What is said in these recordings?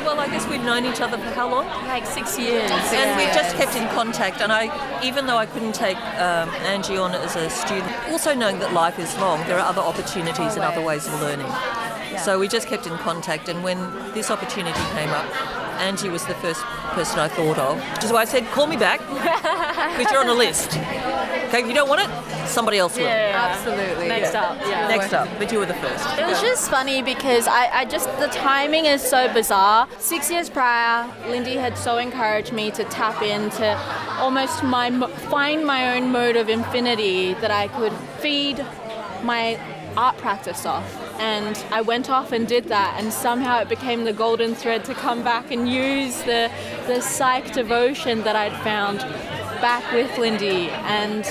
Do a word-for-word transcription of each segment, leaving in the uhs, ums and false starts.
Well, I guess we've known each other for how long? Like six years. And we've just kept in contact. And I, even though I couldn't take um, Angie on as a student, also knowing that life is long, there are other opportunities and other ways of learning. Yeah. So we just kept in contact. And when this opportunity came up, Angie was the first person I thought of, which is why I said, call me back, because you're on a list. Okay, if you don't want it, somebody else will. Yeah, absolutely. Next Yeah. up, yeah. Next up, but you were the first. It was just funny because I, I just, the timing is so bizarre. Six years prior, Lindy had so encouraged me to tap into almost my, mo- find my own mode of infinity that I could feed my art practice off. And I went off and did that, and somehow it became the golden thread to come back and use the, the psych devotion that I'd found back with Lindy. And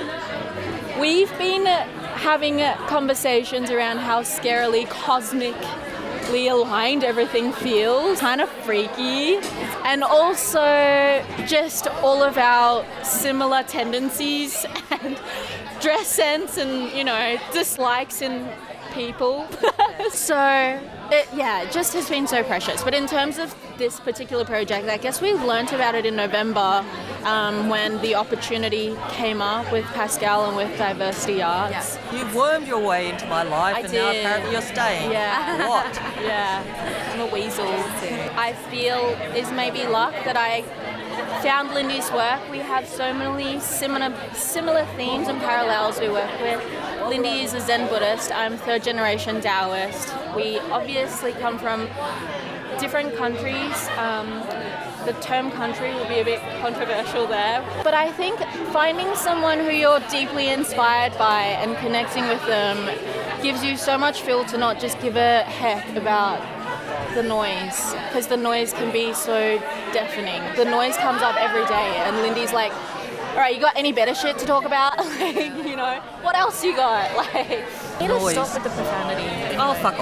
we've been having conversations around how scarily cosmically aligned everything feels, kind of freaky, and also just all of our similar tendencies and dress sense and, you know, dislikes in people. So, it, yeah, it just has been so precious. But in terms of this particular project, I guess we learnt about it in November um, when the opportunity came up with Pascal and with Diversity Arts. You've wormed your way into my life, I and now did. apparently you're staying. Yeah. What? Yeah, I'm a weasel. I feel is maybe luck that I found Lindy's work. We have so many similar similar themes and parallels we work with. Lindy is a Zen Buddhist. I'm third generation Taoist. We obviously come from different countries. Um, the term country will be a bit controversial there. But I think finding someone who you're deeply inspired by and connecting with them gives you so much fuel to not just give a heck about the noise, because the noise can be so deafening. The noise comes up every day, and Lindy's like, all right, you got any better shit to talk about? Like, you know, what else you got? Like, you need to Noise. stop with the profanity. Oh, fuck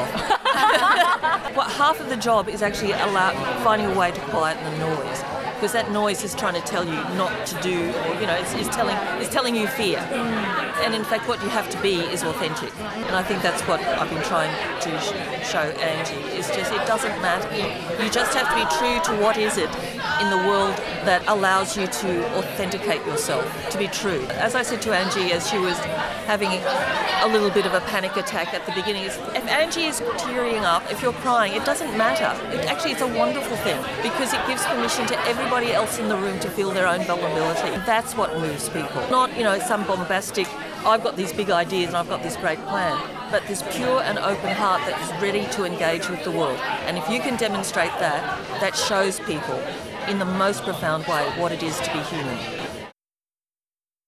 off. Well, half of the job is actually allow, finding a way to quieten the noise, because that noise is trying to tell you not to do, or, you know, it's, it's telling it's telling you fear. And in fact, what you have to be is authentic. And I think that's what I've been trying to sh- show Angie, is just it doesn't matter. You, you just have to be true to what is it in the world that allows you to authenticate yourself, to be true. As I said to Angie as she was having a little bit of a panic attack at the beginning, is if Angie is tearing up, if you're crying, it doesn't matter. It actually, it's a wonderful thing, because it gives permission to everybody else in the room to feel their own vulnerability. That's what moves people. Not, you know, some bombastic, I've got these big ideas and I've got this great plan, but this pure and open heart that is ready to engage with the world. And if you can demonstrate that, that shows people in the most profound way what it is to be human.